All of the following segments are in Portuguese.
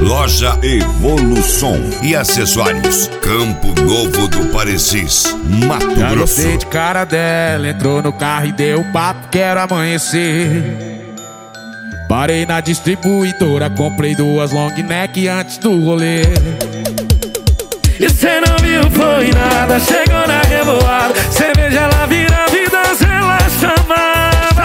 Loja Evolução e acessórios, Campo Novo do Parecis, Mato Já Grosso. gostei de cara dela, entrou no carro e deu papo, quero amanhecer. Parei na distribuidora, comprei 2 long neck antes do rolê. E cê não viu, foi nada, chegou na revoada, cerveja ela vira vida, ela chamava.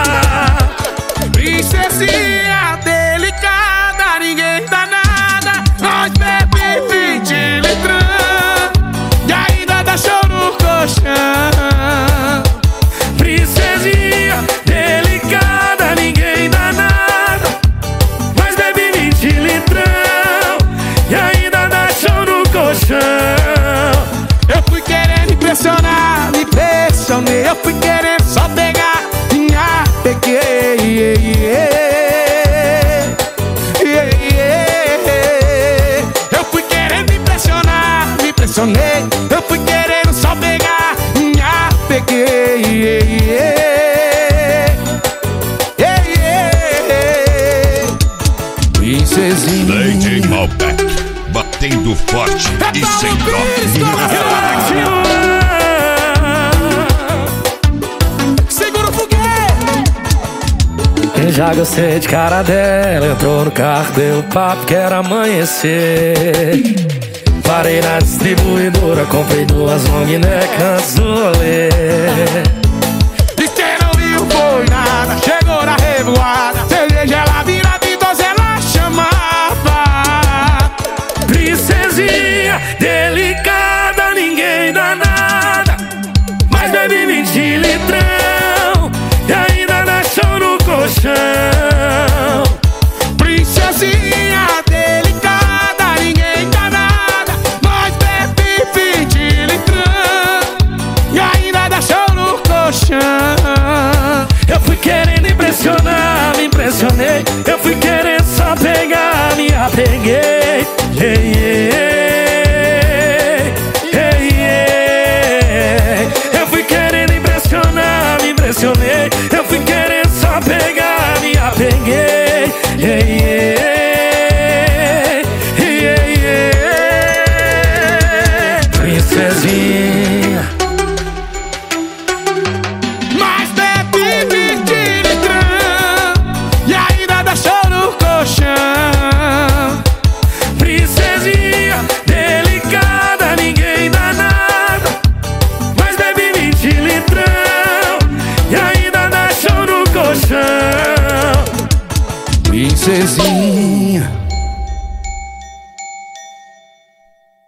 Princesinha delicada, ninguém dá nada, nós bebe 20 litrão e ainda dá show no colchão. Princesinha delicada, ninguém dá nada, nós bebe 20 litrão e ainda dá show no colchão. Eu fui querendo impressionar, me impressionei. Eu fui querendo só pegar, minha peguei. Eu fui querendo impressionar, me impressionei. Eu fui querendo só pegar, minha peguei. Princesinha Lady Malbec, batendo forte e sem dó. Segura o foguete. Eu já gostei de cara dela, entrou no carro, deu papo, quero amanhecer. Parei na distribuidora, comprei 2 long neck antes do rolê. E cê não viu, foi nada, chegou na revoada, cerveja ela vira vidosa, ela chamava. Princesinha delicada, ninguém dá nada, mas bebe 20 litrão e ainda dá show no colchão. Princesinha delicada, ninguém dá nada, nós bebe 20 litrão e ainda dá show no colchão. Eu fui querendo impressionar, me impressionei. Eu fui querendo só pegar, me apeguei. Eu fui querendo impressionar, me impressionei. Eu fui querendo só pegar, me apeguei. Princesinha